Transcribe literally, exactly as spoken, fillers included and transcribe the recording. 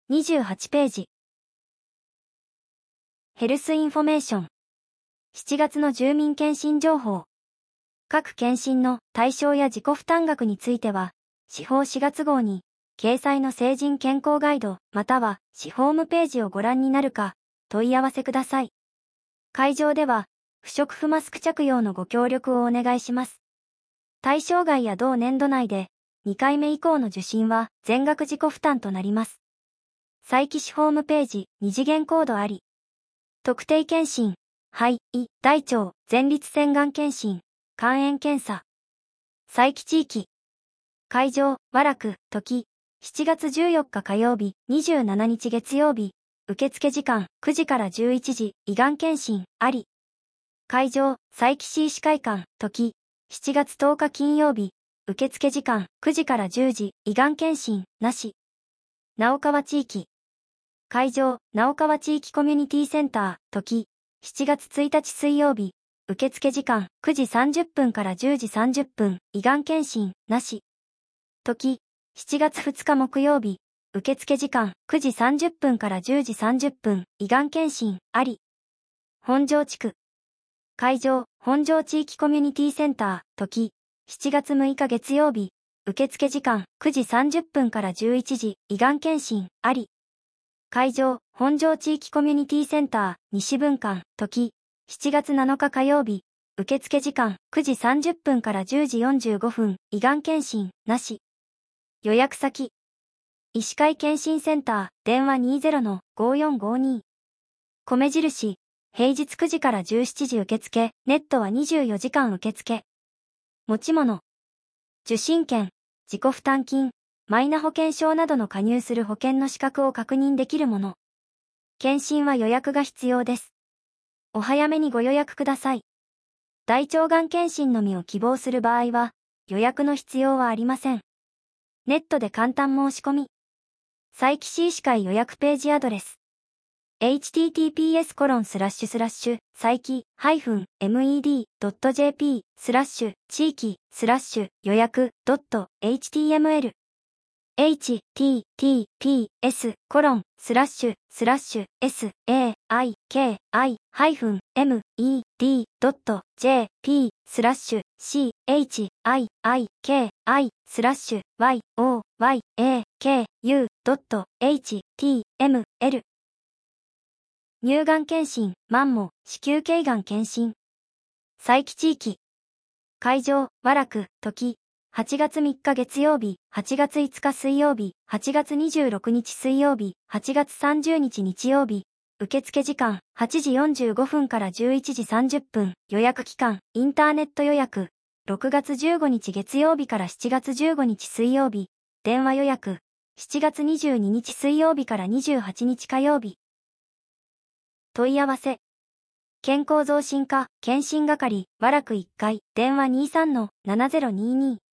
にじゅうはちページ。ヘルスインフォメーション。しちがつの住民検診情報。各検診の対象や自己負担額については、市報しがつ号に、掲載の成人健康ガイドまたは市ホームページをご覧になるか、問い合わせください。会場では、不織布マスク着用のご協力をお願いします。対象外や同年度内で、にかいめ以降の受診は全額自己負担となります。佐伯市ホームページに次元コードあり。特定検診、肺、胃、大腸、前立腺がん検診、肝炎検査。佐伯地域。会場、和楽、時。しちがつじゅうよっか火曜日、にじゅうしちにち月曜日。受付時間、くじからじゅういちじ、胃がん検診、あり。会場、佐伯市医師会館、時。しちがつとおか金曜日。受付時間、くじからじゅうじ、胃がん検診、なし。直川地域。会場、直川地域コミュニティセンター、時。しちがつついたち水曜日。受付時間、くじさんじゅっぷんからじゅうじさんじゅっぷん、胃がん検診、なし。時。しちがつふつか木曜日。受付時間、くじさんじゅっぷんからじゅうじさんじゅっぷん、胃がん検診、あり。本庄地区。会場、本庄地域コミュニティセンター、時。しちがつむいか月曜日。受付時間、くじさんじゅっぷんからじゅういちじ、胃がん検診、あり。会場、本庄地域コミュニティセンター、西分館、時。しちがつなのか火曜日。受付時間、くじさんじゅっぷんからじゅうじよんじゅうごふん、胃がん検診、なし。予約先。医師会検診センター、電話 にじゅうのごよんごに。米印、平日くじからじゅうしちじ受付、ネットはにじゅうよじかん受付。持ち物。受診券、自己負担金、マイナ保険証などの加入する保険の資格を確認できるもの。検診は予約が必要です。お早めにご予約ください。大腸がん検診のみを希望する場合は、予約の必要はありません。ネットで簡単申し込み。佐伯市医師会予約ページアドレス。エイチティーティーピーエスコロンスラッシュスラッシュ佐伯 -med.jp スラッシュ地域スラッシュ予約 .html https コロンスラッシュスラッシュ saiki-med.jp スラッシュ chiiki スラッシュ yoyaku.html 乳がん検診、マンモ、子宮頸がん検診。佐伯地域。会場、和楽、時。はちがつみっか月曜日、はちがついつか水曜日、はちがつにじゅうろくにち水曜日、はちがつさんじゅうにち日曜日。受付時間、はちじよんじゅうごふんからじゅういちじさんじゅっぷん。予約期間、インターネット予約。ろくがつじゅうごにち月曜日からしちがつじゅうごにち水曜日。電話予約。しちがつにじゅうににち水曜日からにじゅうはちにち火曜日。問い合わせ。健康増進課、検診係、和楽いっかい、電話 にじゅうさんのななぜろにじゅうに。